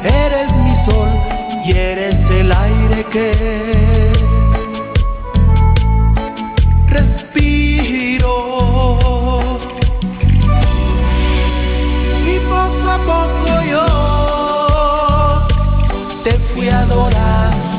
Eres mi sol y eres el aire que respiro. Y poco a poco yo te fui adorando.